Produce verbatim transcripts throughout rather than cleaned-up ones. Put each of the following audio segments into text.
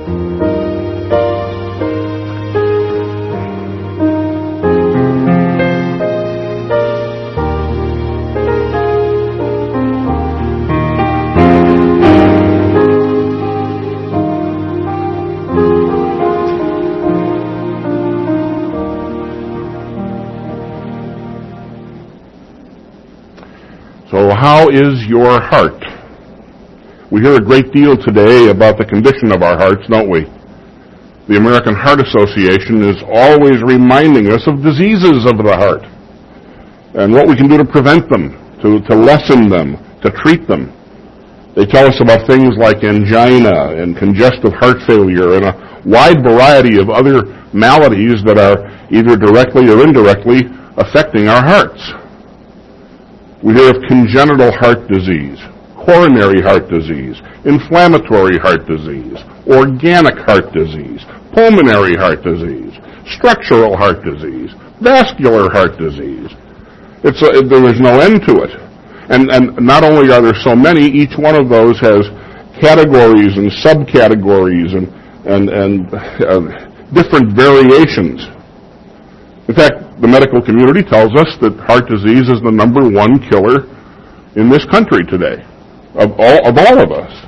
So how is your heart? We hear a great deal today about the condition of our hearts, don't we? The American Heart Association is always reminding us of diseases of the heart and what we can do to prevent them, to, to lessen them, to treat them. They tell us about things like angina and congestive heart failure and a wide variety of other maladies that are either directly or indirectly affecting our hearts. We hear of congenital heart disease, coronary heart disease, inflammatory heart disease, organic heart disease, pulmonary heart disease, structural heart disease, vascular heart disease. It's a, there is no end to it. And, and not only are there so many, each one of those has categories and subcategories and, and, and uh, different variations. In fact, the medical community tells us that heart disease is the number one killer in this country today, of all of, all of us.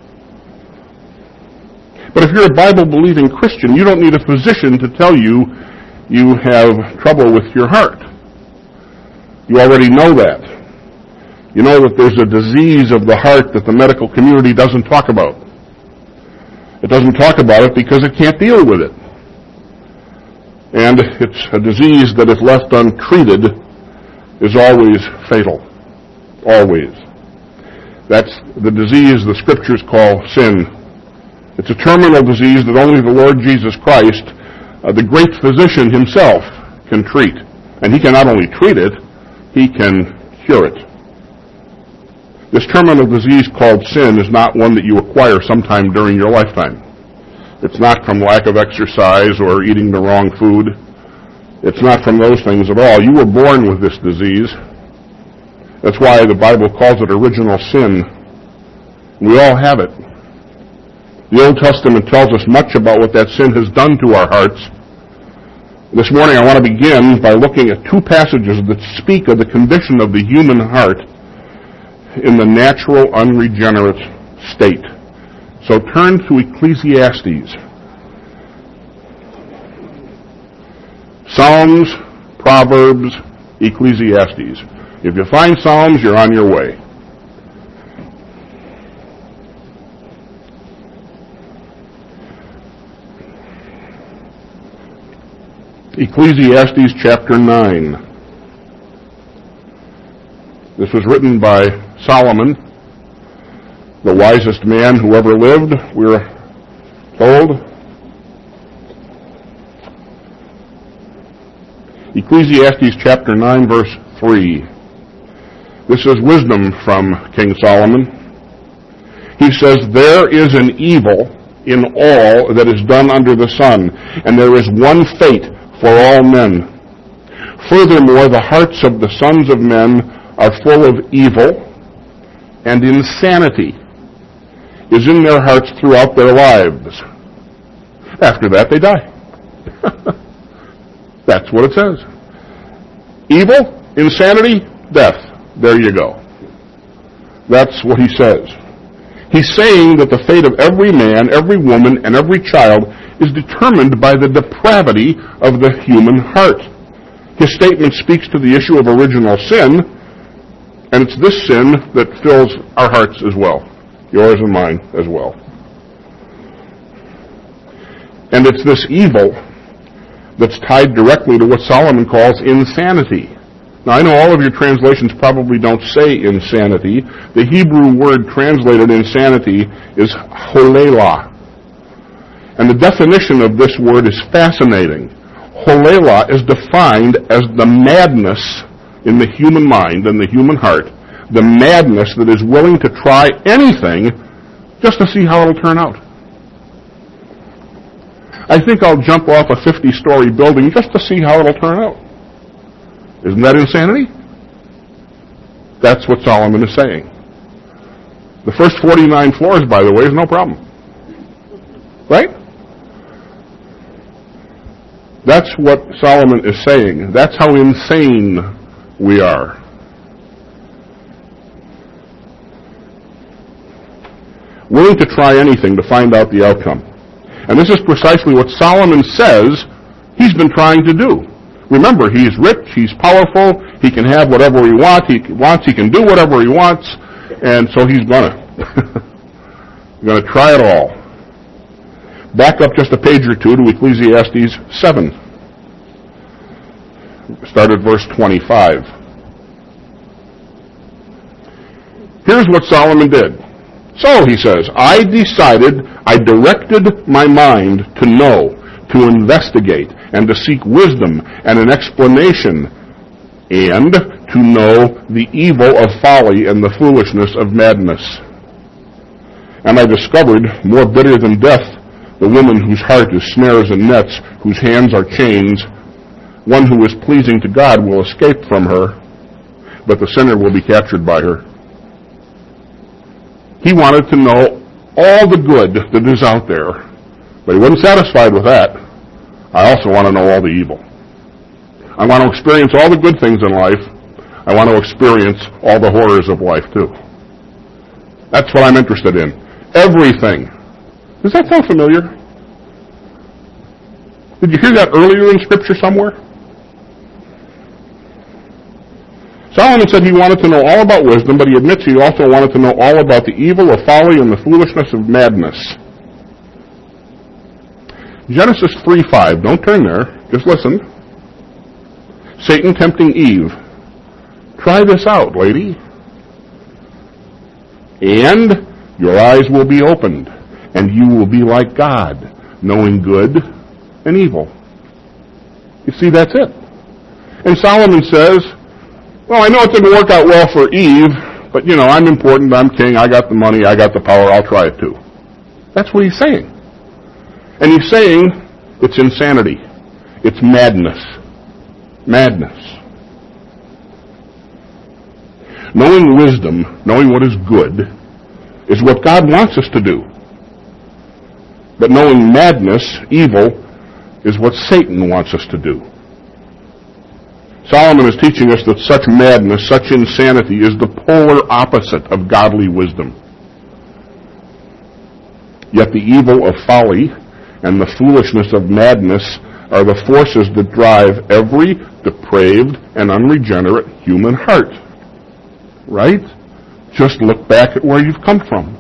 But if you're a Bible-believing Christian, you don't need a physician to tell you you have trouble with your heart. You already know that. You know that there's a disease of the heart that the medical community doesn't talk about. It doesn't talk about it because it can't deal with it. And it's a disease that, if left untreated, is always fatal. Always. That's the disease the Scriptures call sin. It's a terminal disease that only the Lord Jesus Christ, uh, the great physician himself, can treat. And he can not only treat it, he can cure it. This terminal disease called sin is not one that you acquire sometime during your lifetime. It's not from lack of exercise or eating the wrong food. It's not from those things at all. You were born with this disease. That's why the Bible calls it original sin. We all have it. The Old Testament tells us much about what that sin has done to our hearts. This morning I want to begin by looking at two passages that speak of the condition of the human heart in the natural, unregenerate state. So turn to Ecclesiastes. Psalms, Proverbs, Ecclesiastes. If you find Psalms, you're on your way. Ecclesiastes chapter nine. This was written by Solomon, the wisest man who ever lived, we're told. Ecclesiastes chapter nine, verse three. This is wisdom from King Solomon. He says, "There is an evil in all that is done under the sun, and there is one fate for all men. Furthermore, the hearts of the sons of men are full of evil, and insanity is in their hearts throughout their lives." After that, they die. That's what it says. Evil, insanity, death. There you go. That's what he says. He's saying that the fate of every man, every woman, and every child is determined by the depravity of the human heart. His statement speaks to the issue of original sin, and it's this sin that fills our hearts as well. Yours and mine as well. And it's this evil that's tied directly to what Solomon calls insanity. Now, I know all of your translations probably don't say insanity. The Hebrew word translated insanity is holelah. And the definition of this word is fascinating. Holelah is defined as the madness in the human mind and the human heart, the madness that is willing to try anything just to see how it'll turn out. I think I'll jump off a fifty-story building just to see how it'll turn out. Isn't that insanity? That's what Solomon is saying. The first forty-nine floors, by the way, is no problem. Right? That's what Solomon is saying. That's how insane we are. Willing to try anything to find out the outcome. And this is precisely what Solomon says he's been trying to do. Remember, he's rich, he's powerful, he can have whatever he wants, he wants, he can do whatever he wants, and so he's gonna. gonna try it all. Back up just a page or two to Ecclesiastes seven. Start at verse twenty-five. Here's what Solomon did. So, he says, I decided, I directed my mind to know, to investigate, and to seek wisdom and an explanation, and to know the evil of folly and the foolishness of madness. And I discovered, more bitter than death, the woman whose heart is snares and nets, whose hands are chains. One who is pleasing to God will escape from her, but the sinner will be captured by her. He wanted to know all the good that is out there, but he wasn't satisfied with that. I also want to know all the evil. I want to experience all the good things in life. I want to experience all the horrors of life too. That's what I'm interested in. Everything. Does that sound familiar? Did you hear that earlier in Scripture somewhere? Solomon said he wanted to know all about wisdom, but he admits he also wanted to know all about the evil of folly and the foolishness of madness. Genesis three five. Don't turn there. Just listen. Satan tempting Eve. Try this out, lady. And your eyes will be opened, and you will be like God, knowing good and evil. You see, that's it. And Solomon says, well, I know it didn't work out well for Eve, but, you know, I'm important, I'm king, I got the money, I got the power, I'll try it too. That's what he's saying. And he's saying it's insanity. It's madness. Madness. Knowing wisdom, knowing what is good, is what God wants us to do. But knowing madness, evil, is what Satan wants us to do. Solomon is teaching us that such madness, such insanity, is the polar opposite of godly wisdom. Yet the evil of folly and the foolishness of madness are the forces that drive every depraved and unregenerate human heart. Right? Just look back at where you've come from.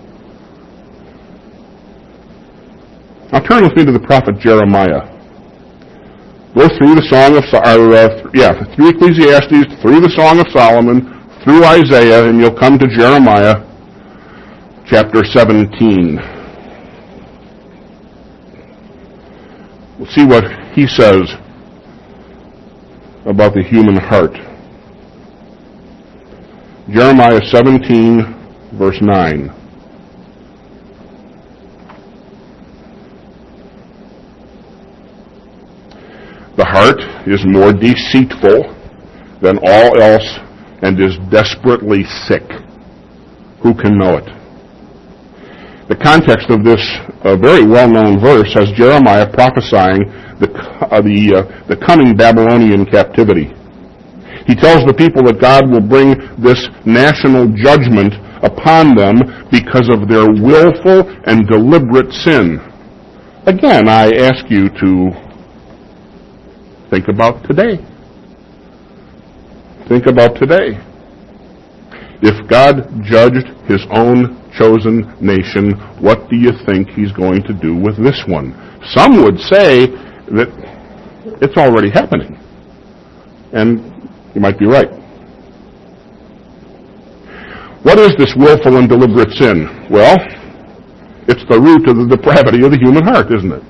Now turn with me to the prophet Jeremiah. Go through the Song of, uh, yeah, through Ecclesiastes, through the Song of Solomon, through Isaiah, and you'll come to Jeremiah, chapter seventeen. We'll see what he says about the human heart. Jeremiah seventeen, verse nine. The heart is more deceitful than all else and is desperately sick. Who can know it? The context of this uh, very well-known verse has Jeremiah prophesying the, uh, the, uh, the coming Babylonian captivity. He tells the people that God will bring this national judgment upon them because of their willful and deliberate sin. Again, I ask you to think about today. Think about today. If God judged his own chosen nation, what do you think he's going to do with this one? Some would say that it's already happening. And you might be right. What is this willful and deliberate sin? Well, it's the root of the depravity of the human heart, isn't it?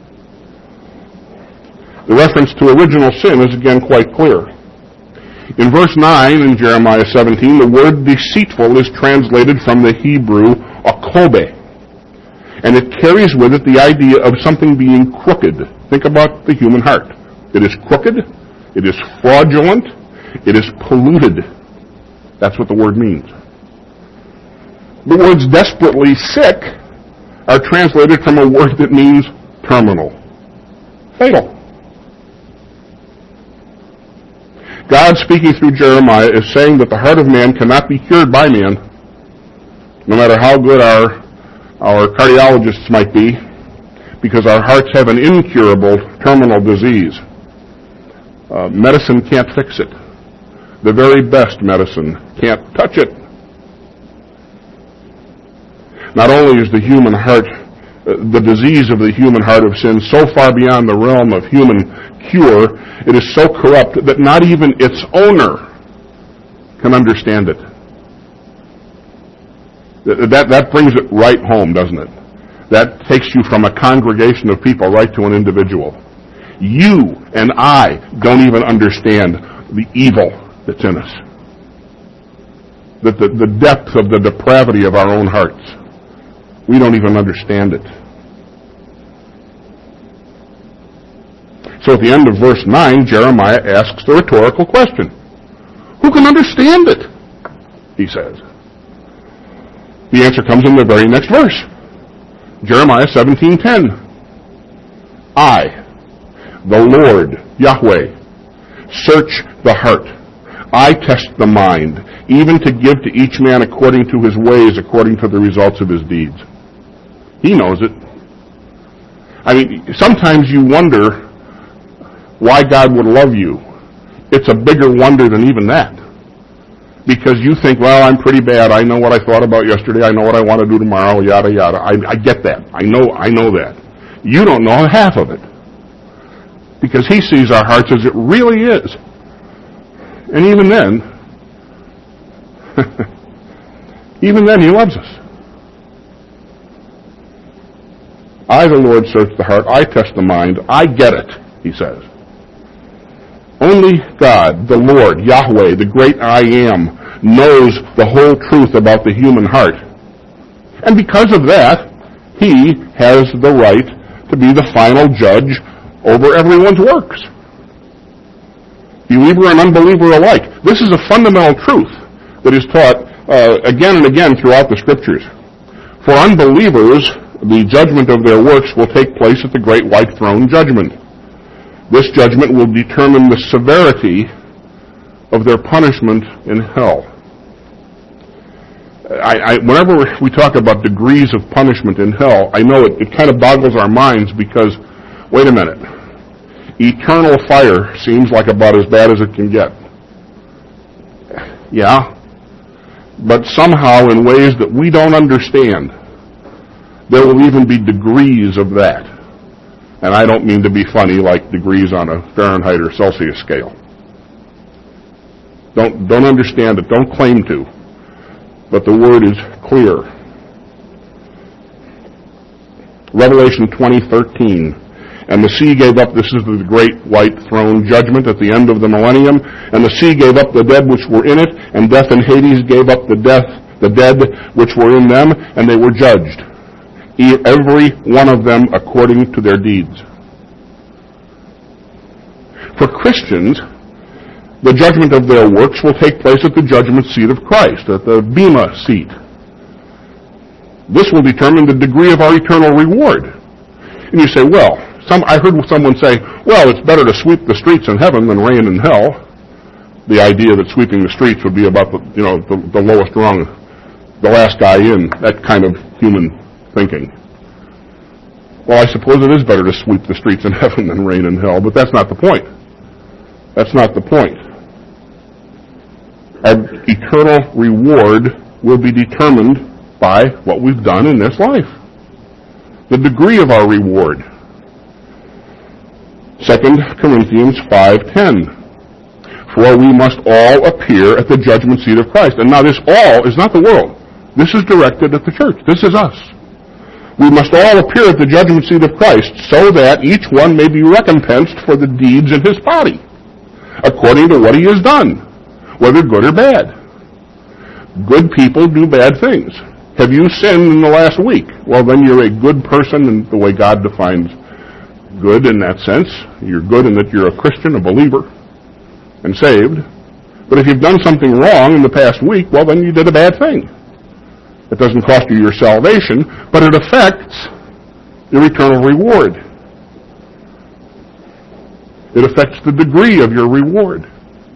The reference to original sin is again quite clear. In verse nine in Jeremiah seventeen, the word deceitful is translated from the Hebrew akobe. And it carries with it the idea of something being crooked. Think about the human heart. It is crooked, it is fraudulent, it is polluted. That's what the word means. The words desperately sick are translated from a word that means terminal. Fatal. God, speaking through Jeremiah, is saying that the heart of man cannot be cured by man, no matter how good our, our cardiologists might be, because our hearts have an incurable terminal disease. Uh, medicine can't fix it. The very best medicine can't touch it. Not only is the human heart, uh, the disease of the human heart of sin so far beyond the realm of human cure, it is so corrupt that not even its owner can understand it. That, that brings it right home, doesn't it? That takes you from a congregation of people right to an individual. You and I don't even understand the evil that's in us. The, the, the depth of the depravity of our own hearts. We don't even understand it. So at the end of verse nine, Jeremiah asks the rhetorical question. Who can understand it? He says. The answer comes in the very next verse. Jeremiah seventeen ten. I, the Lord, Yahweh, search the heart. I test the mind, even to give to each man according to his ways, according to the results of his deeds. He knows it. I mean, sometimes you wonder why God would love you. It's a bigger wonder than even that. Because you think, well, I'm pretty bad. I know what I thought about yesterday. I know what I want to do tomorrow, yada, yada. I, I get that. I know, I know that. You don't know half of it. Because he sees our hearts as it really is. And even then, even then he loves us. I, the Lord, search the heart. I test the mind. I get it, he says. Only God, the Lord, Yahweh, the great I Am, knows the whole truth about the human heart. And because of that, he has the right to be the final judge over everyone's works. Believer and unbeliever alike. This is a fundamental truth that is taught uh, again and again throughout the Scriptures. For unbelievers, the judgment of their works will take place at the great white throne judgment. This judgment will determine the severity of their punishment in hell. I, I, whenever we talk about degrees of punishment in hell, I know it, it kind of boggles our minds because, wait a minute, eternal fire seems like about as bad as it can get. Yeah, but somehow in ways that we don't understand, there will even be degrees of that. And I don't mean to be funny like degrees on a Fahrenheit or Celsius scale. Don't, don't understand it. Don't claim to. But the word is clear. Revelation twenty thirteen. And the sea gave up, this is the great white throne judgment at the end of the millennium, and the sea gave up the dead which were in it, and death and Hades gave up the death, the dead which were in them, and they were judged. Every one of them according to their deeds. For Christians, the judgment of their works will take place at the judgment seat of Christ, at the Bema seat. This will determine the degree of our eternal reward. And you say, well, some, I heard someone say, well, it's better to sweep the streets in heaven than reign in hell. The idea that sweeping the streets would be about the, you know, the, the lowest rung, the last guy in, that kind of human thinking. Well, I suppose it is better to sweep the streets in heaven than reign in hell, but that's not the point. That's not the point. Our eternal reward will be determined by what we've done in this life. The degree of our reward. Second Corinthians five ten. For we must all appear at the judgment seat of Christ. And now this all is not the world. This is directed at the church. This is us. We must all appear at the judgment seat of Christ so that each one may be recompensed for the deeds in his body, according to what he has done, whether good or bad. Good people do bad things. Have you sinned in the last week? Well, then you're a good person in the way God defines good in that sense. You're good in that you're a Christian, a believer, and saved. But if you've done something wrong in the past week, well, then you did a bad thing. It doesn't cost you your salvation, but it affects your eternal reward. It affects the degree of your reward.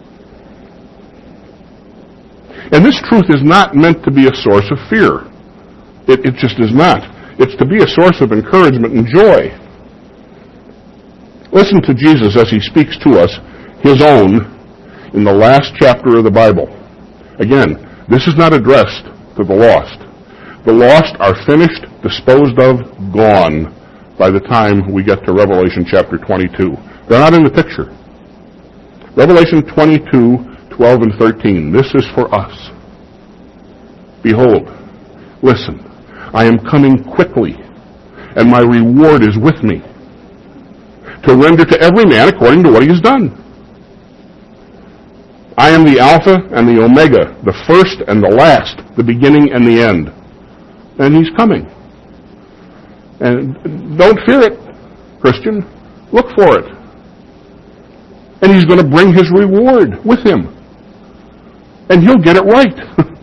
And this truth is not meant to be a source of fear. It, it just is not. It's to be a source of encouragement and joy. Listen to Jesus as he speaks to us, his own, in the last chapter of the Bible. Again, this is not addressed to the lost. The lost are finished, disposed of, gone by the time we get to Revelation chapter twenty-two. They're not in the picture. Revelation twenty-two, twelve and thirteen. This is for us. Behold, listen, I am coming quickly, and my reward is with me, to render to every man according to what he has done. I am the Alpha and the Omega, the first and the last, the beginning and the end. And he's coming. And don't fear it, Christian. Look for it. And he's going to bring his reward with him. And he'll get it right.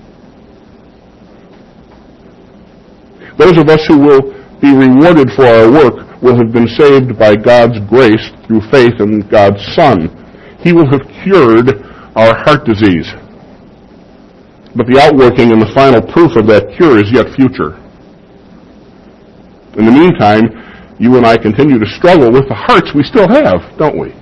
Those of us who will be rewarded for our work will have been saved by God's grace through faith in God's Son. He will have cured our heart disease. But the outworking and the final proof of that cure is yet future. In the meantime, you and I continue to struggle with the hearts we still have, don't we?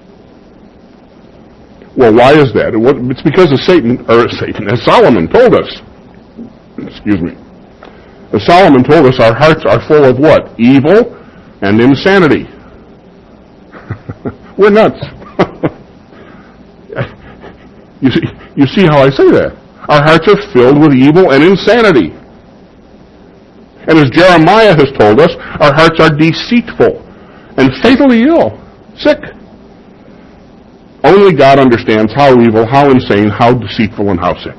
Well, why is that? It's because of Satan, or Satan, as Solomon told us. Excuse me. As Solomon told us, our hearts are full of what? Evil and insanity. We're nuts. you see, you see how I say that? Our hearts are filled with evil and insanity. And as Jeremiah has told us, our hearts are deceitful and fatally ill, sick. Only God understands how evil, how insane, how deceitful, and how sick.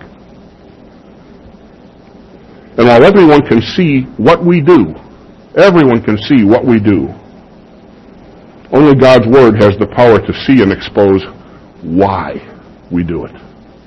And while everyone can see what we do, everyone can see what we do, only God's Word has the power to see and expose why we do it.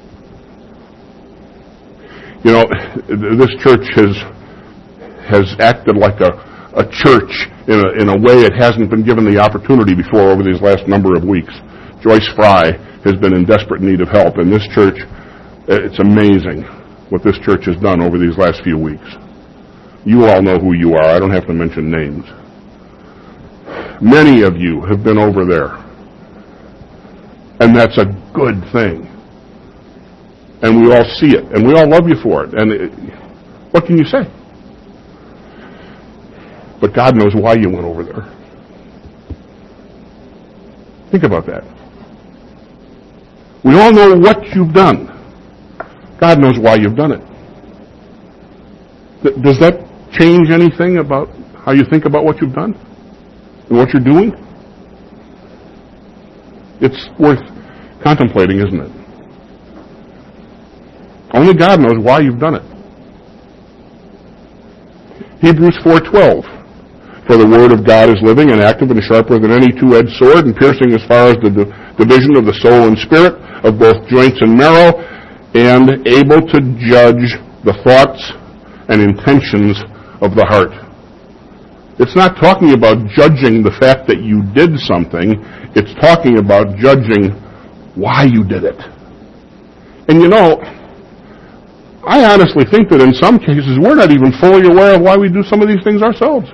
You know, this church has has acted like a, a church in a, in a way it hasn't been given the opportunity before over these last number of weeks. Joyce Fry has been in desperate need of help, and this church, it's amazing what this church has done over these last few weeks. You all know who you are. I don't have to mention names. Many of you have been over there, and that's a good thing. And we all see it, and we all love you for it. And it, what can you say? But God knows why you went over there. Think about that. We all know what you've done. God knows why you've done it. Th- does that change anything about how you think about what you've done and what you're doing? It's worth contemplating, isn't it? Only God knows why you've done it. Hebrews four twelve. For the word of God is living and active and sharper than any two-edged sword, and piercing as far as the di- division of the soul and spirit, of both joints and marrow, and able to judge the thoughts and intentions of the heart. It's not talking about judging the fact that you did something. It's talking about judging why you did it. And you know, I honestly think that in some cases we're not even fully aware of why we do some of these things ourselves.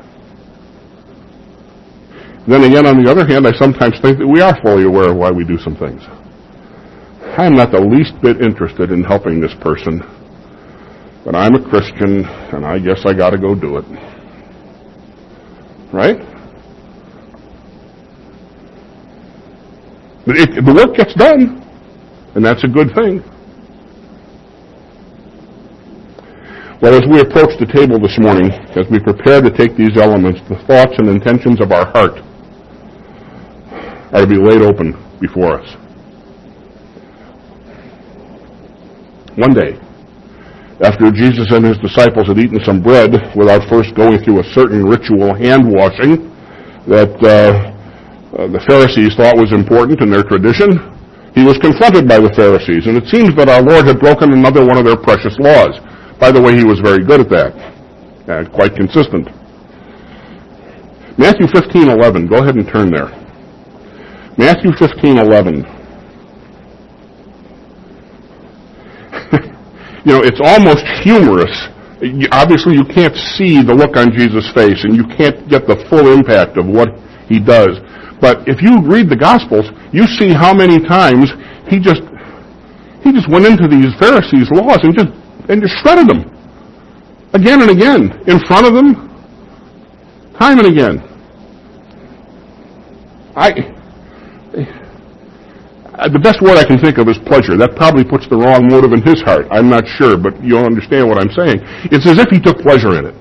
Then again, on the other hand, I sometimes think that we are fully aware of why we do some things. I'm not the least bit interested in helping this person, but I'm a Christian, and I guess I got to go do it. Right? But it, the work gets done, and that's a good thing. Well, as we approach the table this morning, as we prepare to take these elements, the thoughts and intentions of our heart are to be laid open before us. One day, after Jesus and his disciples had eaten some bread without first going through a certain ritual hand-washing that uh, uh, the Pharisees thought was important in their tradition, he was confronted by the Pharisees, and it seems that our Lord had broken another one of their precious laws. By the way, he was very good at that, uh, quite consistent. Matthew fifteen eleven. Go ahead and turn there. Matthew fifteen eleven. You know, it's almost humorous. Obviously, you can't see the look on Jesus' face, and you can't get the full impact of what he does. But if you read the Gospels, you see how many times he just he just went into these Pharisees' laws and just and just shredded them again and again in front of them, time and again. I. The best word I can think of is pleasure. That probably puts the wrong motive in his heart. I'm not sure, but you'll understand what I'm saying. It's as if he took pleasure in it.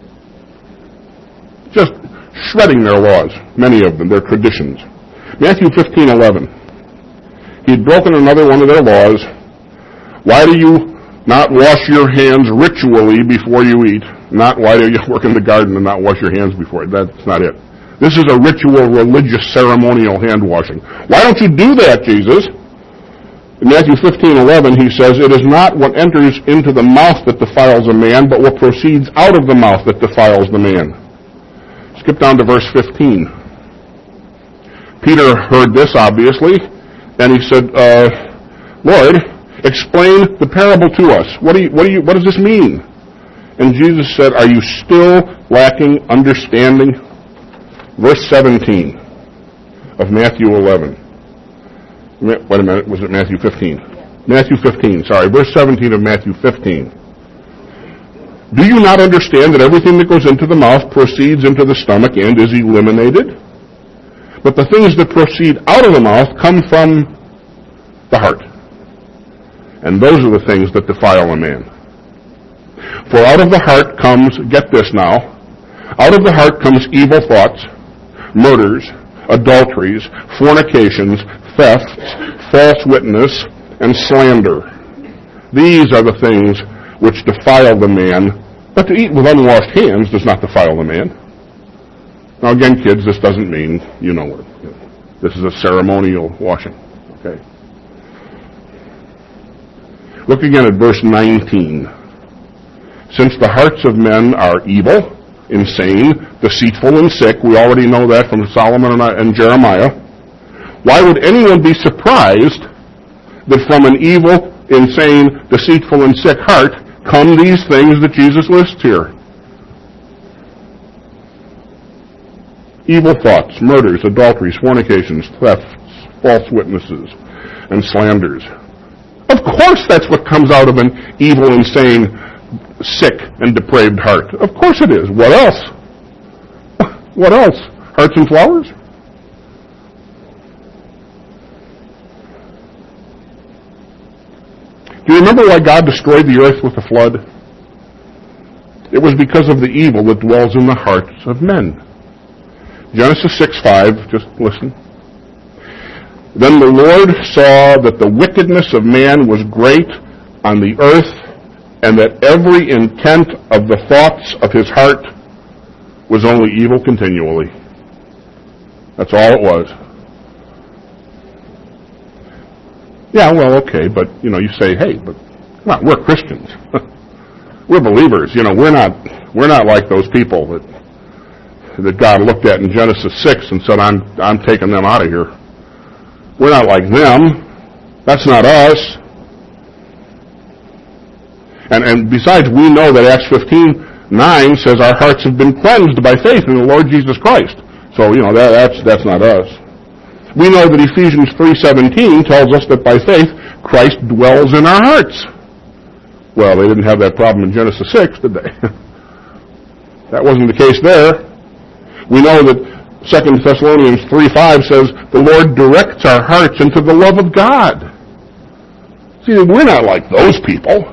Just shredding their laws, many of them, their traditions. Matthew fifteen eleven. He'd broken another one of their laws. Why do you not wash your hands ritually before you eat? Not why do you work in the garden and not wash your hands before it? That's not it. This is a ritual, religious, ceremonial hand washing. Why don't you do that, Jesus? In Matthew fifteen eleven, he says, "It is not what enters into the mouth that defiles a man, but what proceeds out of the mouth that defiles the man." Skip down to verse fifteen. Peter heard this, obviously, and he said, uh, "Lord, explain the parable to us. What do you, what do you, what does this mean?" And Jesus said, "Are you still lacking understanding?" Verse seventeen of Matthew eleven. Wait a minute, was it Matthew fifteen? Matthew fifteen, sorry. Verse seventeen of Matthew fifteen. "Do you not understand that everything that goes into the mouth proceeds into the stomach and is eliminated? But the things that proceed out of the mouth come from the heart. And those are the things that defile a man. For out of the heart comes," get this now, "out of the heart comes evil thoughts, murders, adulteries, fornications, thefts, false witness, and slander. These are the things which defile the man, but to eat with unwashed hands does not defile the man." Now again, kids, this doesn't mean, you know what, this is a ceremonial washing. Okay. Look again at verse nineteen. "Since the hearts of men are evil, insane, deceitful, and sick," we already know that from Solomon and Jeremiah, "why would anyone be surprised that from an evil, insane, deceitful, and sick heart come these things that Jesus lists here? Evil thoughts, murders, adulteries, fornications, thefts, false witnesses, and slanders." Of course that's what comes out of an evil, insane, sick, and depraved heart. Of course it is. What else? What else? Hearts and flowers? Do you remember why God destroyed the earth with the flood? It was because of the evil that dwells in the hearts of men. Genesis six five, just listen. "Then the Lord saw that the wickedness of man was great on the earth, and that every intent of the thoughts of his heart was only evil continually." That's all it was. Yeah, well, okay, but, you know, you say, hey, but come on, we're Christians. We're believers. You know, we're not we're not like those people that that God looked at in Genesis six and said, I'm I'm taking them out of here. We're not like them. That's not us. And, and besides, we know that Acts fifteen nine says our hearts have been cleansed by faith in the Lord Jesus Christ. So, you know, that, that's that's not us. We know that Ephesians three seventeen tells us that by faith, Christ dwells in our hearts. Well, they didn't have that problem in Genesis six, did they? That wasn't the case there. We know that Second Thessalonians three five says the Lord directs our hearts into the love of God. See, we're not like those people.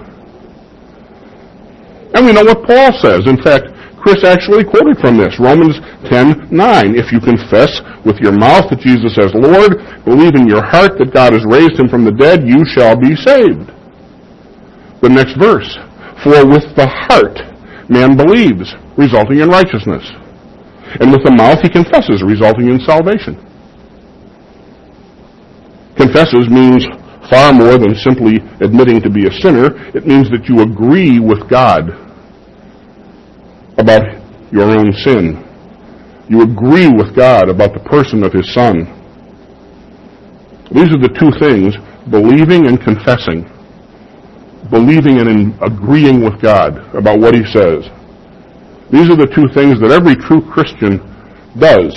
And we know what Paul says. In fact, Chris actually quoted from this, Romans ten nine. "If you confess with your mouth that Jesus is Lord, believe in your heart that God has raised him from the dead, you shall be saved." The next verse, "For with the heart man believes, resulting in righteousness. And with the mouth he confesses, resulting in salvation." Confesses means far more than simply admitting to be a sinner. It means that you agree with God about your own sin. You agree with God about the person of His Son. These are the two things, believing and confessing. Believing and in agreeing with God about what He says. These are the two things that every true Christian does.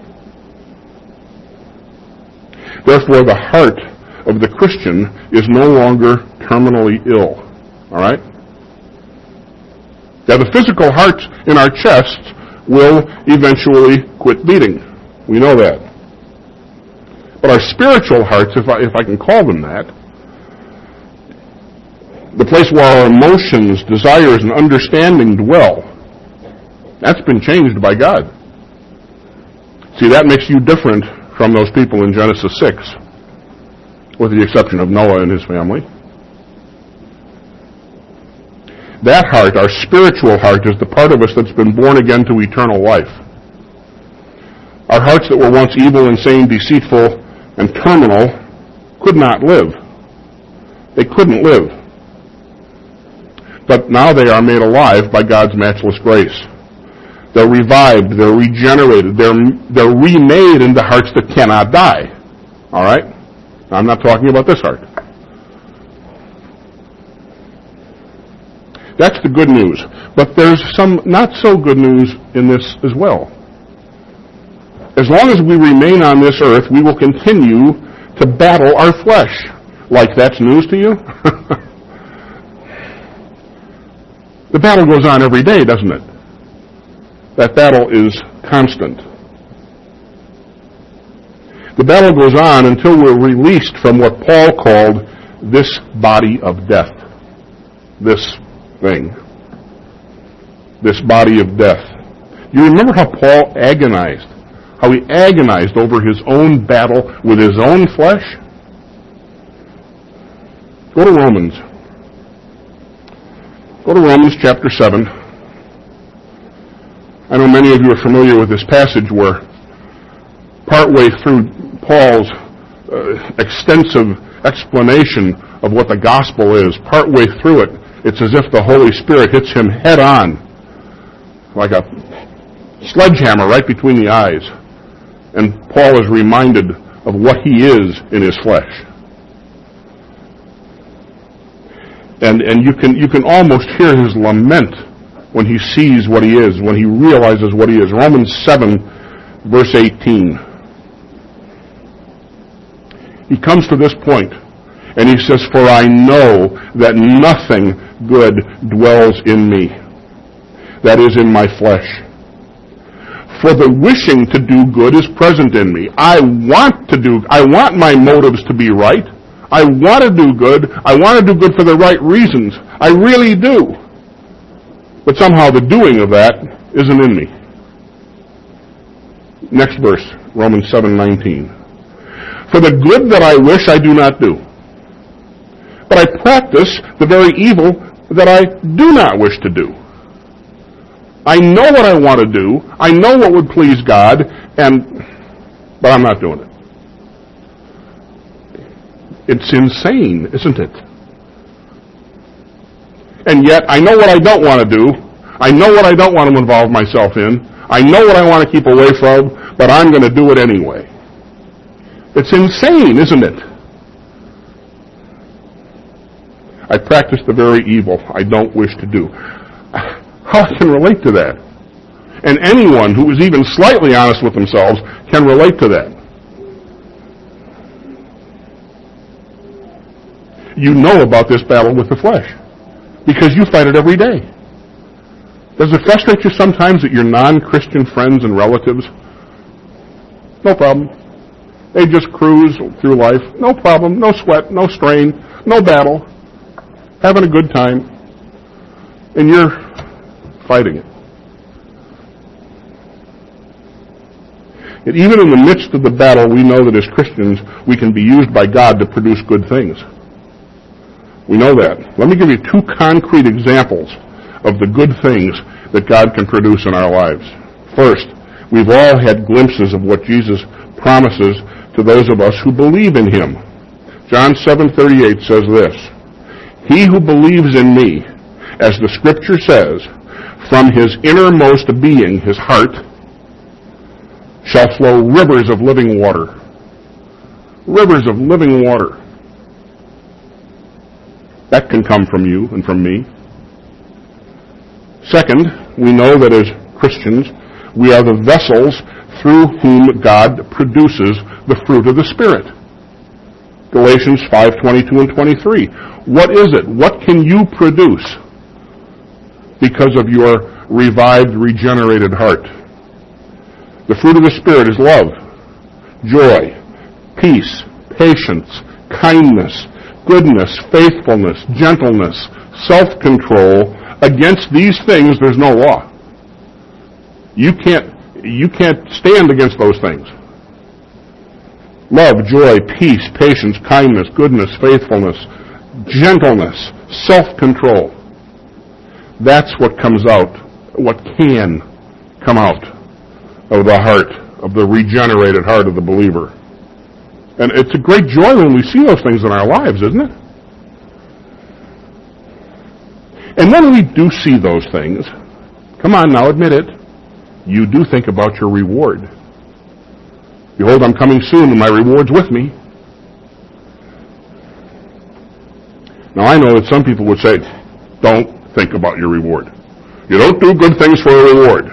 Therefore, the heart of the Christian is no longer terminally ill. All right? Now, the physical heart in our chests will eventually quit beating. We know that. But our spiritual hearts, if I, if I can call them that, the place where our emotions, desires, and understanding dwell, that's been changed by God. See, that makes you different from those people in Genesis six, with the exception of Noah and his family. That heart, our spiritual heart, is the part of us that's been born again to eternal life. Our hearts that were once evil, insane, deceitful, and terminal could not live. They couldn't live. But now they are made alive by God's matchless grace. They're revived, they're regenerated, they're, they're remade into hearts that cannot die. All right? Now, I'm not talking about this heart. That's the good news. But there's some not so good news in this as well. As long as we remain on this earth, we will continue to battle our flesh. Like that's news to you? The battle goes on every day, doesn't it? That battle is constant. The battle goes on until we're released from what Paul called this body of death. This thing. This body of death. You remember how Paul agonized? How he agonized over his own battle with his own flesh? Go to Romans. Go to Romans chapter seven. I know many of you are familiar with this passage where partway through Paul's uh, extensive explanation of what the gospel is, partway through it, it's as if the Holy Spirit hits him head on, like a sledgehammer right between the eyes. And Paul is reminded of what he is in his flesh. And and you can you can almost hear his lament when he sees what he is, when he realizes what he is. Romans seven, verse eighteen. He comes to this point, and he says, "For I know that nothing good dwells in me, that is, in my flesh. For the wishing to do good is present in me." I want to do, I want my motives to be right. I want to do good. I want to do good for the right reasons. I really do. But somehow the doing of that isn't in me. Next verse, Romans seven nineteen. "For the good that I wish I do not do, but I practice the very evil that I do not wish to do. I know what I want to do. I know what would please God, and but I'm not doing it." It's insane, isn't it? And yet, I know what I don't want to do. I know what I don't want to involve myself in. I know what I want to keep away from, but I'm going to do it anyway. It's insane, isn't it? I practice the very evil I don't wish to do. How I can relate to that? And anyone who is even slightly honest with themselves can relate to that. You know about this battle with the flesh because you fight it every day. Does it frustrate you sometimes that your non-Christian friends and relatives, no problem, they just cruise through life, no problem, no sweat, no strain, no battle, having a good time, and you're fighting it? And even in the midst of the battle, we know that as Christians, we can be used by God to produce good things. We know that. Let me give you two concrete examples of the good things that God can produce in our lives. First, we've all had glimpses of what Jesus promises to those of us who believe in Him. John seven thirty-eight says this, "He who believes in me, as the Scripture says, from his innermost being, his heart, shall flow rivers of living water." Rivers of living water. That can come from you and from me. Second, we know that as Christians, we are the vessels through whom God produces the fruit of the Spirit. Galatians five twenty-two and twenty-three. What is it? What can you produce because of your revived, regenerated heart? The fruit of the Spirit is love, joy, peace, patience, kindness, goodness, faithfulness, gentleness, self-control. Against these things, there's no law. You can't, you can't stand against those things. Love, joy, peace, patience, kindness, goodness, faithfulness, gentleness, self-control. That's what comes out, what can come out of the heart, of the regenerated heart of the believer. And it's a great joy when we see those things in our lives, isn't it? And when we do see those things, come on now, admit it, you do think about your reward. Behold, I'm coming soon, and my reward's with me. Now, I know that some people would say, don't think about your reward. You don't do good things for a reward.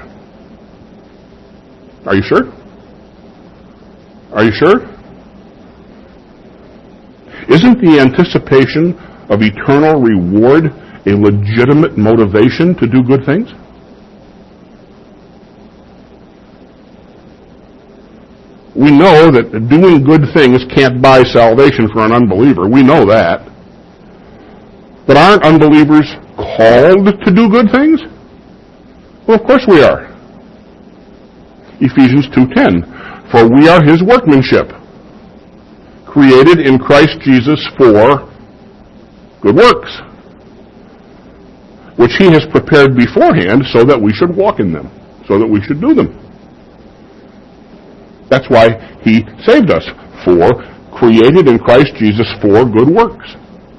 Are you sure? Are you sure? Isn't the anticipation of eternal reward a legitimate motivation to do good things? We know that doing good things can't buy salvation for an unbeliever. We know that. But aren't unbelievers called to do good things? Well, of course we are. Ephesians two ten, "For we are his workmanship, created in Christ Jesus for good works, which he has prepared beforehand so that we should walk in them, so that we should do them." That's why he saved us, for created in Christ Jesus for good works.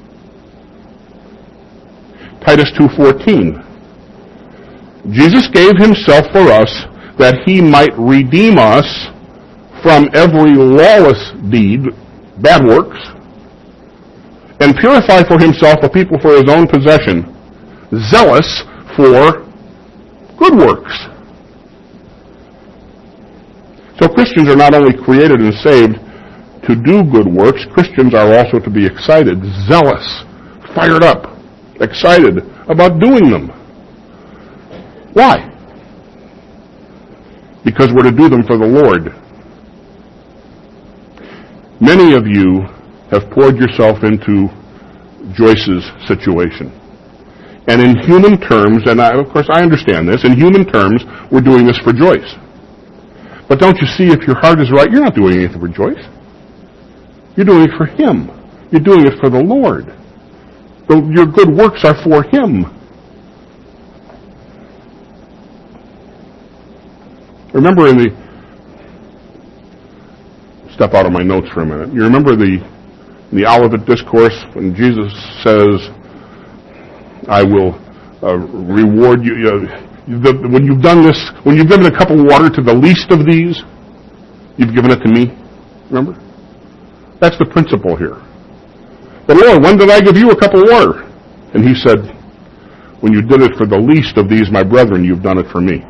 Titus two fourteen, "Jesus gave himself for us that he might redeem us from every lawless deed," bad works, "and purify for himself a people for his own possession, zealous for good works." So Christians are not only created and saved to do good works, Christians are also to be excited, zealous, fired up, excited about doing them. Why? Because we're to do them for the Lord. Many of you have poured yourself into Joyce's situation. And in human terms, and I, of course I understand this, in human terms, we're doing this for Joyce. But don't you see, if your heart is right, you're not doing anything for Joyce. You're doing it for him. You're doing it for the Lord. Your good works are for him. Remember in the... Step out of my notes for a minute. You remember the, the Olivet Discourse when Jesus says, "I will uh, reward you." Uh, the, when you've done this, when you've given a cup of water to the least of these, you've given it to me. Remember? That's the principle here. But Lord, when did I give you a cup of water? And he said, "When you did it for the least of these, my brethren, you've done it for me."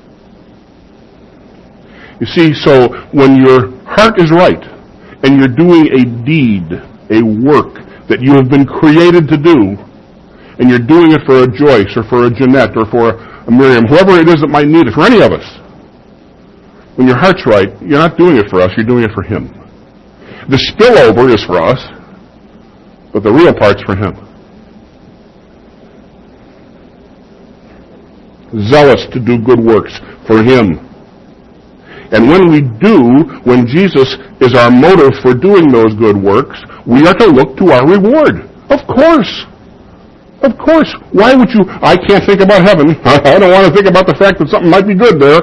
You see, so when your heart is right, and you're doing a deed, a work that you have been created to do, and you're doing it for a Joyce, or for a Jeanette, or for a Miriam, whoever it is that might need it, for any of us, when your heart's right, you're not doing it for us, you're doing it for him. The spillover is for us, but the real part's for him. Zealous to do good works for him. And when we do, when Jesus is our motive for doing those good works, we are to look to our reward. Of course. Of course. Why would you... I can't think about heaven. I don't want to think about the fact that something might be good there.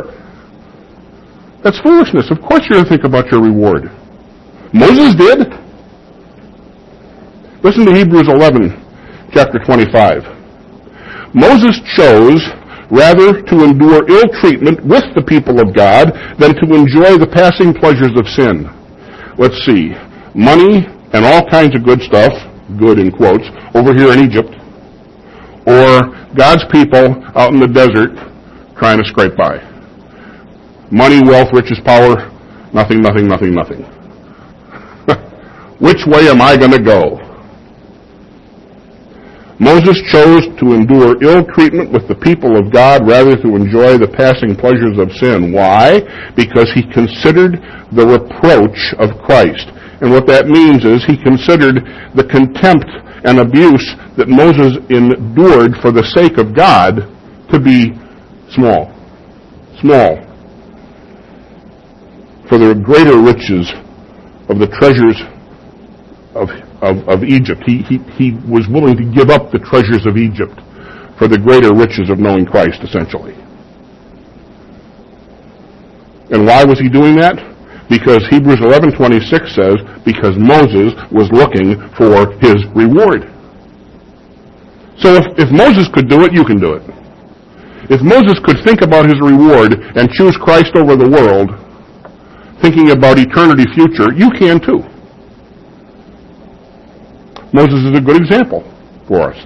That's foolishness. Of course you're going to think about your reward. Moses did. Listen to Hebrews eleven, chapter twenty-five. Moses chose rather to endure ill treatment with the people of God than to enjoy the passing pleasures of sin. Let's see. Money and all kinds of good stuff, good in quotes, over here in Egypt, or God's people out in the desert trying to scrape by. Money, wealth, riches, power, nothing, nothing, nothing, nothing. Which way am I going to go? Moses chose to endure ill treatment with the people of God rather to enjoy the passing pleasures of sin. Why? Because he considered the reproach of Christ. And what that means is he considered the contempt and abuse that Moses endured for the sake of God to be small. Small. For the greater riches of the treasures of Of, of Egypt. He, he, he was willing to give up the treasures of Egypt for the greater riches of knowing Christ, essentially. And why was he doing that? Because Hebrews eleven twenty-six says, because Moses was looking for his reward. So if, if Moses could do it, you can do it. If Moses could think about his reward and choose Christ over the world, thinking about eternity future, you can too. Moses is a good example for us.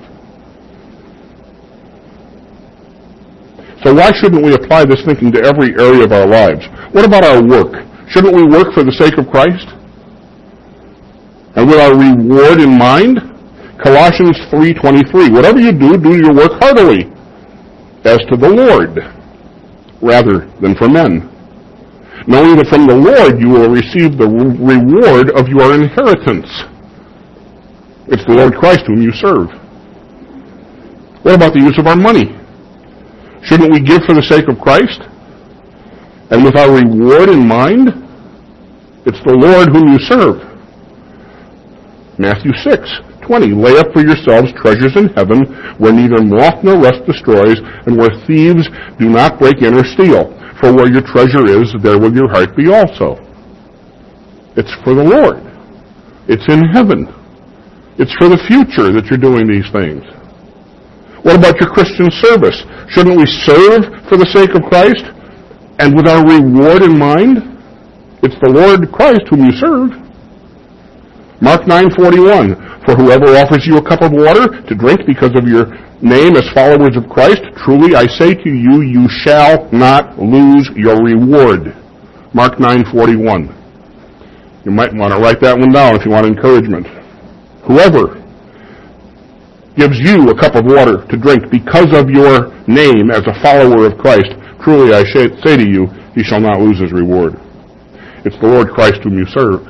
So why shouldn't we apply this thinking to every area of our lives? What about our work? Shouldn't we work for the sake of Christ? And with our reward in mind? Colossians three twenty-three, whatever you do, do your work heartily, as to the Lord, rather than for men, knowing that from the Lord you will receive the reward of your inheritance. It's the Lord Christ whom you serve. What about the use of our money? Shouldn't we give for the sake of Christ? And with our reward in mind? It's the Lord whom you serve. Matthew six twenty, lay up for yourselves treasures in heaven, where neither moth nor rust destroys, and where thieves do not break in or steal. For where your treasure is, there will your heart be also. It's for the Lord. It's in heaven. It's for the future that you're doing these things. What about your Christian service? Shouldn't we serve for the sake of Christ? And with our reward in mind? It's the Lord Christ whom you serve. Mark nine forty-one, for whoever offers you a cup of water to drink because of your name as followers of Christ, truly I say to you, you shall not lose your reward. Mark nine forty-one. You might want to write that one down if you want encouragement. Whoever gives you a cup of water to drink because of your name as a follower of Christ, truly I say to you, he shall not lose his reward. It's the Lord Christ whom you serve.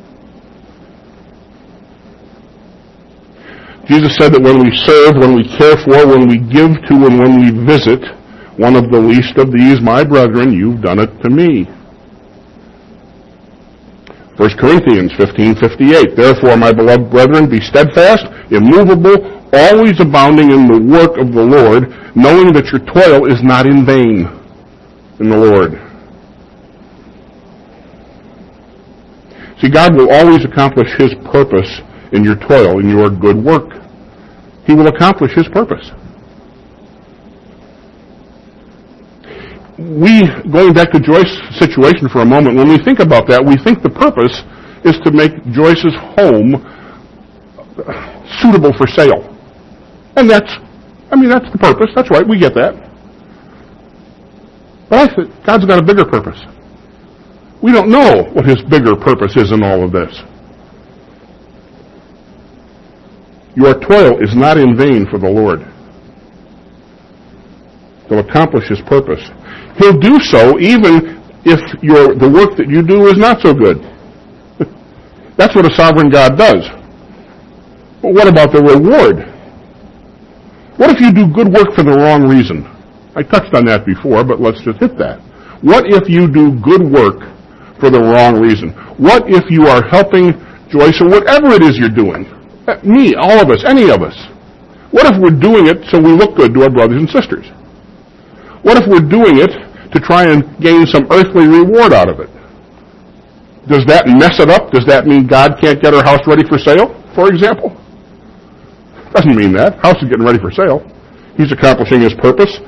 Jesus said that when we serve, when we care for, when we give to, and when we visit one of the least of these, my brethren, you've done it to me. First Corinthians fifteen fifty-eight, therefore, my beloved brethren, be steadfast, immovable, always abounding in the work of the Lord, knowing that your toil is not in vain in the Lord. See, God will always accomplish his purpose in your toil, in your good work. He will accomplish his purpose. We, going back to Joyce's situation for a moment, when we think about that, we think the purpose is to make Joyce's home suitable for sale. And that's, I mean, that's the purpose. That's right, we get that. But I think God's got a bigger purpose. We don't know what his bigger purpose is in all of this. Your toil is not in vain for the Lord. He'll accomplish his purpose. He'll do so even if your, the work that you do is not so good. That's what a sovereign God does. But what about the reward? What if you do good work for the wrong reason? I touched on that before, but let's just hit that. What if you do good work for the wrong reason? What if you are helping Joyce or whatever it is you're doing? Me, all of us, any of us. What if we're doing it so we look good to our brothers and sisters? What if we're doing it to try and gain some earthly reward out of it? Does that mess it up? Does that mean God can't get our house ready for sale, for example? Doesn't mean that. House is getting ready for sale. He's accomplishing his purpose.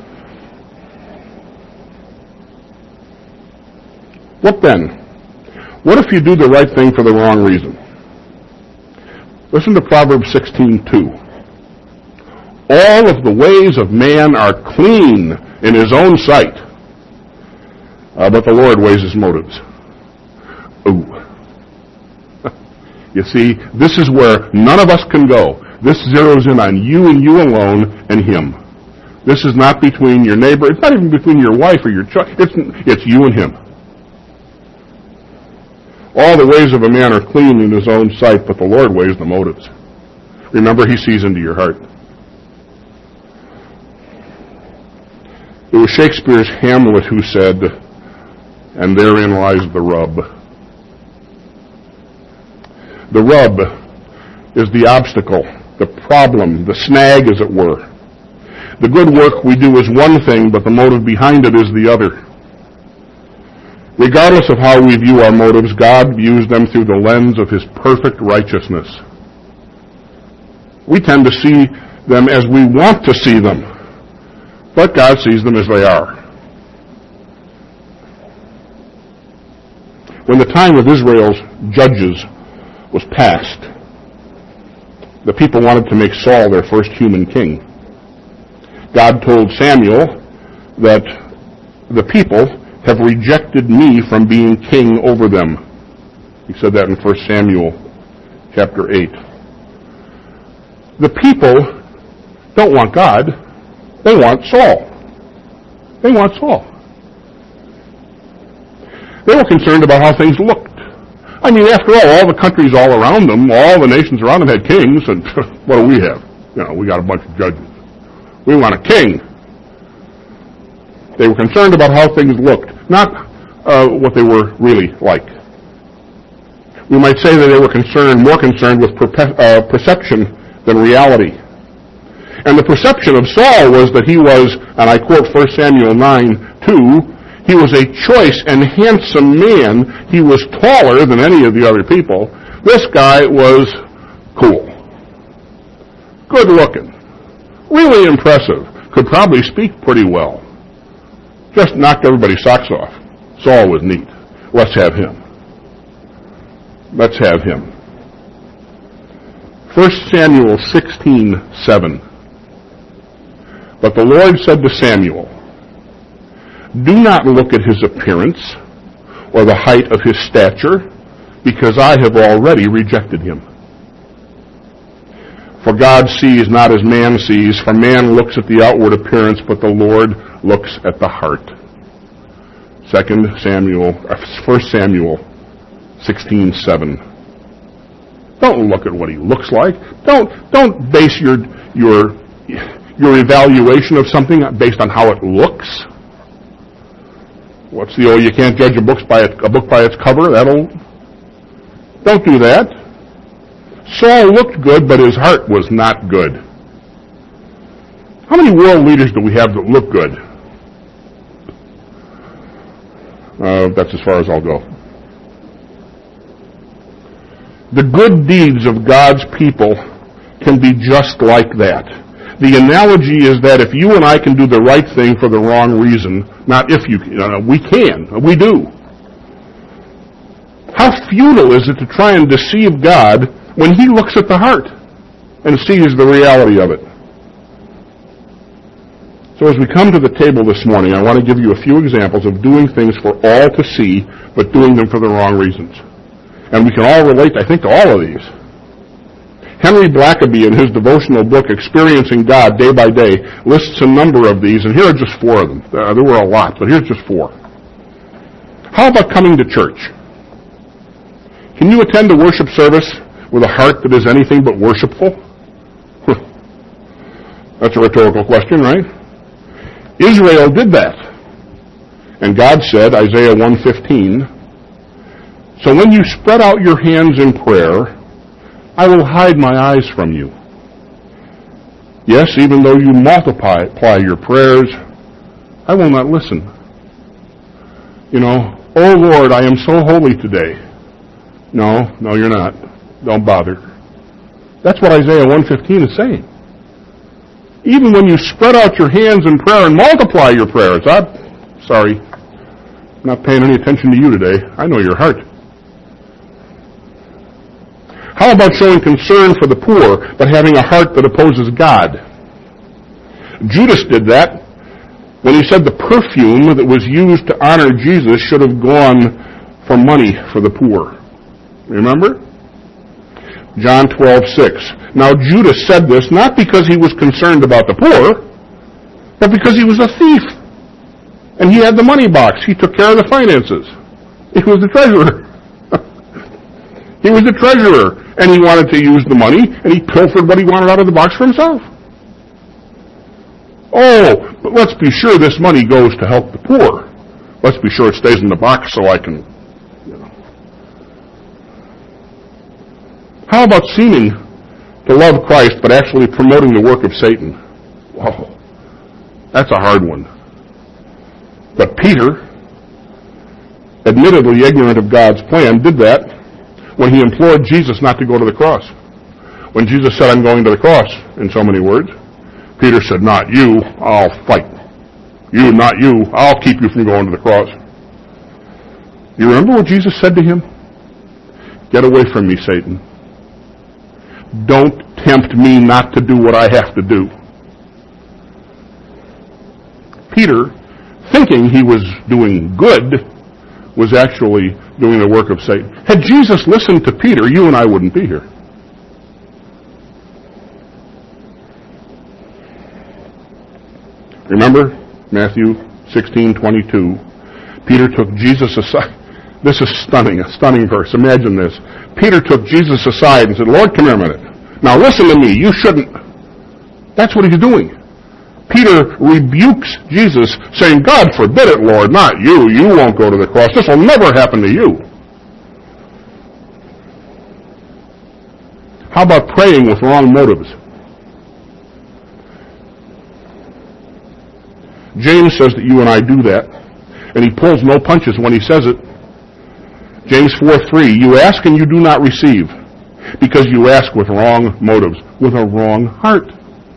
What then? What if you do the right thing for the wrong reason? Listen to Proverbs sixteen two. All of the ways of man are clean in his own sight, uh, but the Lord weighs his motives. Ooh. You see, this is where none of us can go. This zeroes in on you and you alone and him. This is not between your neighbor. It's not even between your wife or your child. It's, it's you and him. All the ways of a man are clean in his own sight, but the Lord weighs the motives. Remember, he sees into your heart. It was Shakespeare's Hamlet who said, and therein lies the rub. The rub is the obstacle, the problem, the snag, as it were. The good work we do is one thing, but the motive behind it is the other. Regardless of how we view our motives, God views them through the lens of his perfect righteousness. We tend to see them as we want to see them, but God sees them as they are. When the time of Israel's judges was past, the people wanted to make Saul their first human king. God told Samuel that the people have rejected me from being king over them. He said that in First Samuel chapter eight. The people don't want God. They want Saul. They want Saul. They were concerned about how things looked. I mean, after all, all the countries all around them, all the nations around them had kings, and what do we have? You know, we got a bunch of judges. We want a king. They were concerned about how things looked, not uh, what they were really like. We might say that they were concerned, more concerned with perpe- uh, perception than reality. And the perception of Saul was that he was, and I quote First Samuel nine two, he was a choice and handsome man. He was taller than any of the other people. This guy was cool, good looking, really impressive, could probably speak pretty well. Just knocked everybody's socks off. Saul was neat. Let's have him. Let's have him. First Samuel sixteen seven. But the Lord said to Samuel, do not look at his appearance or the height of his stature, because I have already rejected him. For God sees not as man sees, for man looks at the outward appearance, but the Lord looks at the heart. Second Samuel, First Samuel sixteen seven. Don't look at what he looks like. Don't don't base your your your evaluation of something based on how it looks. What's the old, you can't judge a book by it, a book by its cover? That'll don't do that. Saul looked good, but his heart was not good. How many world leaders do we have that look good? Uh, that's as far as I'll go. The good deeds of God's people can be just like that. The analogy is that if you and I can do the right thing for the wrong reason, not if you, uh, we can, we do. How futile is it to try and deceive God when he looks at the heart and sees the reality of it? So as we come to the table this morning, I want to give you a few examples of doing things for all to see, but doing them for the wrong reasons. And we can all relate, I think, to all of these. Henry Blackaby, in his devotional book, Experiencing God Day by Day, lists a number of these, and here are just four of them. Uh, there were a lot, but here's just four. How about coming to church? Can you attend a worship service with a heart that is anything but worshipful? That's a rhetorical question, right? Israel did that. And God said, Isaiah one fifteen, so when you spread out your hands in prayer, I will hide my eyes from you. Yes, even though you multiply your prayers, I will not listen. You know, oh Lord, I am so holy today. No, no, you're not. Don't bother. That's what Isaiah one fifteen is saying. Even when you spread out your hands in prayer and multiply your prayers. I'm sorry, I'm not paying any attention to you today. I know your heart. How about showing concern for the poor, but having a heart that opposes God? Judas did that when he said the perfume that was used to honor Jesus should have gone for money for the poor. Remember? John twelve six. Now Judas said this not because he was concerned about the poor, but because he was a thief. And he had the money box. He took care of the finances. He was the treasurer. He was the treasurer. And he wanted to use the money, and he pilfered what he wanted out of the box for himself. Oh, but let's be sure this money goes to help the poor. Let's be sure it stays in the box so I can, you know. How about seeming to love Christ, but actually promoting the work of Satan? Whoa, that's a hard one. But Peter, admittedly ignorant of God's plan, did that when he implored Jesus not to go to the cross. When Jesus said, I'm going to the cross, in so many words, Peter said, not you, I'll fight. You, not you, I'll keep you from going to the cross. You remember what Jesus said to him? Get away from me, Satan. Don't tempt me not to do what I have to do. Peter, thinking he was doing good, was actually doing the work of Satan. Had Jesus listened to Peter, you and I wouldn't be here. Remember Matthew sixteen twenty-two. Peter took Jesus aside. This is stunning, a stunning verse. Imagine this. Peter took Jesus aside and said, Lord, come here a minute. Now listen to me. You shouldn't. That's what he's doing. Peter rebukes Jesus, saying, God forbid it, Lord, not you. You won't go to the cross. This will never happen to you. How about praying with wrong motives? James says that you and I do that, and he pulls no punches when he says it. James four three, you ask and you do not receive, because you ask with wrong motives, with a wrong heart,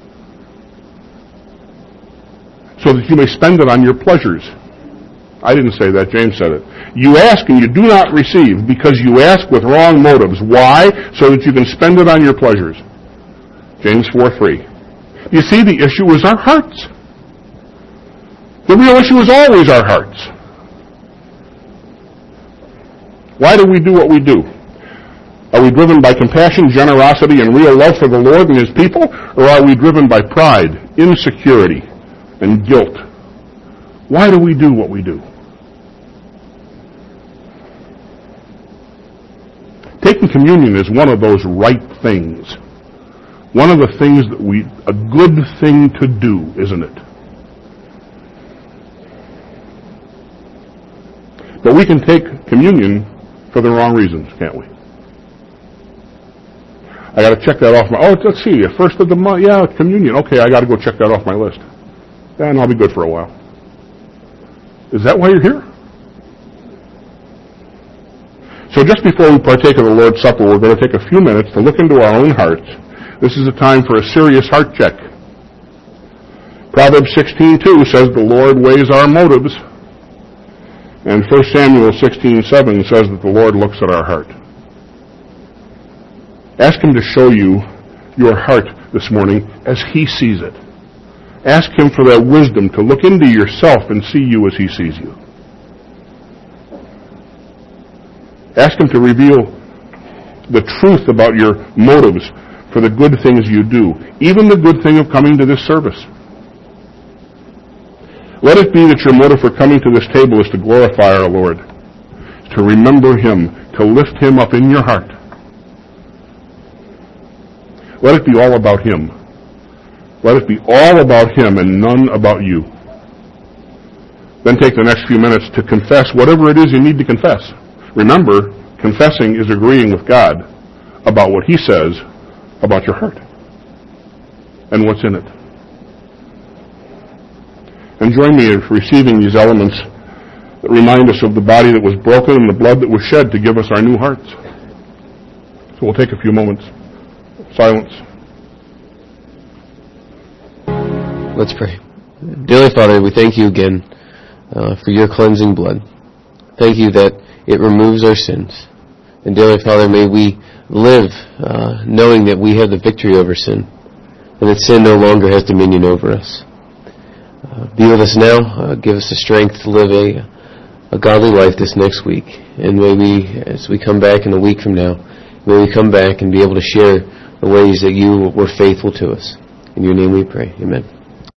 so that you may spend it on your pleasures. I didn't say that, James said it. You ask and you do not receive, because you ask with wrong motives. Why? So that you can spend it on your pleasures. James four three. You see, the issue is our hearts. The real issue is always our hearts. Why do we do what we do? Are we driven by compassion, generosity, and real love for the Lord and His people? Or are we driven by pride, insecurity, and guilt? Why do we do what we do? Taking communion is one of those right things. One of the things that we, a good thing to do, isn't it? But we can take communion for the wrong reasons, can't we? I got to check that off my, oh, let's see, first of the month, yeah, communion. Okay, I got to go check that off my list. And I'll be good for a while. Is that why you're here? So just before we partake of the Lord's Supper, we're going to take a few minutes to look into our own hearts. This is a time for a serious heart check. Proverbs sixteen two says the Lord weighs our motives. And First Samuel sixteen seven says that the Lord looks at our heart. Ask Him to show you your heart this morning as He sees it. Ask Him for that wisdom to look into yourself and see you as He sees you. Ask Him to reveal the truth about your motives for the good things you do, even the good thing of coming to this service. Let it be that your motive for coming to this table is to glorify our Lord, to remember Him, to lift Him up in your heart. Let it be all about Him. Let it be all about Him and none about you. Then take the next few minutes to confess whatever it is you need to confess. Remember, confessing is agreeing with God about what He says about your heart and what's in it. And join me in receiving these elements that remind us of the body that was broken and the blood that was shed to give us our new hearts. So we'll take a few moments. Silence. Let's pray. Dearly Father, we thank you again uh, for your cleansing blood. Thank you that it removes our sins. And dearly Father, may we live uh, knowing that we have the victory over sin and that sin no longer has dominion over us. Uh, be with us now. Uh, give us the strength to live a, a godly life this next week. And may we, as we come back in a week from now, may we come back and be able to share the ways that you were faithful to us. In your name we pray. Amen.